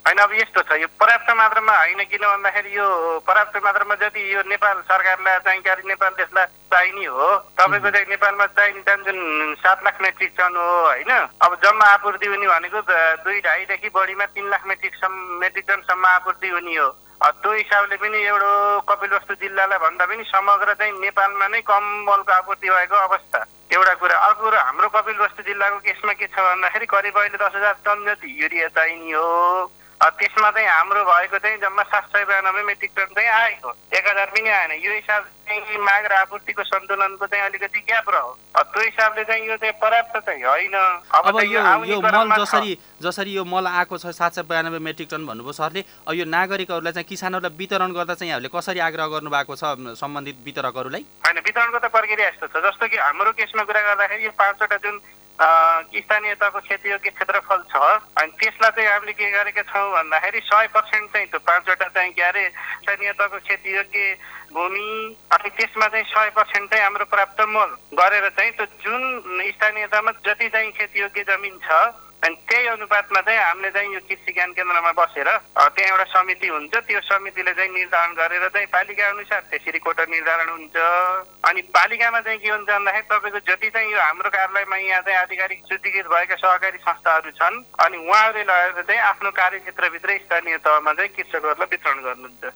होइन अब यस्तो छ, यो पर्याप्त मात्रामा होइन, किन भन्दाखेरि यो पर्याप्त मात्रामा जति यो नेपाल सरकारलाई चाहिँ नेपाल देशलाई चाहिने हो, तपाईँको चाहिँ नेपालमा चाहिने टन जुन 7 लाख मेट्रिक टन हो होइन। अब जम्मा आपूर्ति हुने भनेको 2.5 बढीमा 3 लाख मेट्रिक टनसम्म आपूर्ति हुने हो। त्यो हिसाबले पनि एउटा कपिलवस्तु जिल्लालाई भन्दा पनि समग्र चाहिँ नेपालमा नै कम मलको आपूर्ति भएको अवस्था एउटा कुरा। अर्को कुरा, हाम्रो कपिलवस्तु जिल्लाको केसमा के छ भन्दाखेरि करिब अहिले 10,000 टन जति युरिया चाहिने हो। त्यसमा चाहिँ हाम्रो भएको चाहिँ जम्मा 792 मेट्रिक टन चाहिँ आएको, 1000 पनि आएन। यो हिसाब चाहिँ माग र आपूर्तिको सन्तुलनको चाहिँ अलिकति ग्याप रह्यो। त्यो हिसाबले चाहिँ यो चाहिँ पर्याप्त चाहिँ होइन। अब यो मल जसरी यो मल आएको छ 792 मेट्रिक टन भन्नुभयो सरले, अब यो नागरिकहरूलाई चाहिँ किसानहरूलाई वितरण गर्दा चाहिँ यहाँले कसरी आग्रह गर्नुभएको छ सम्बन्धित वितरकहरूलाई? होइन, वितरणको त प्रक्रिया यस्तो छ, जस्तो कि हाम्रो केसमा कुरा गर्दाखेरि यो 5वटा जुन स्थानीय तहको खेतीयोग्य क्षेत्रफल छ, अनि त्यसलाई चाहिँ हामीले के गरेका छौँ भन्दाखेरि 100% चाहिँ त्यो 5वटा चाहिँ स्थानीय तहको खेतीयोग्य भूमि, अनि त्यसमा चाहिँ 100% चाहिँ हाम्रो प्राप्त मल गरेर चाहिँ त्यो जुन स्थानीय तहमा जति चाहिँ खेतीयोग्य जमिन छ, अनि त्यही अनुपातमा चाहिँ हामीले चाहिँ यो कृषि ज्ञान केन्द्रमा बसेर त्यहाँ एउटा समिति हुन्छ, त्यो समितिले चाहिँ निर्धारण गरेर चाहिँ पालिका अनुसार त्यसरी कोटा निर्धारण हुन्छ। अनि पालिकामा चाहिँ के हुन्छ भन्दाखेरि तपाईँको जति चाहिँ यो हाम्रो कार्यालयमा यहाँ चाहिँ आधिकारिक स्वीकृत भएका सहकारी संस्थाहरू छन्, अनि उहाँहरूले लगेर चाहिँ आफ्नो कार्यक्षेत्रभित्र स्थानीय तहमा चाहिँ कृषकहरूलाई वितरण गर्नुहुन्छ।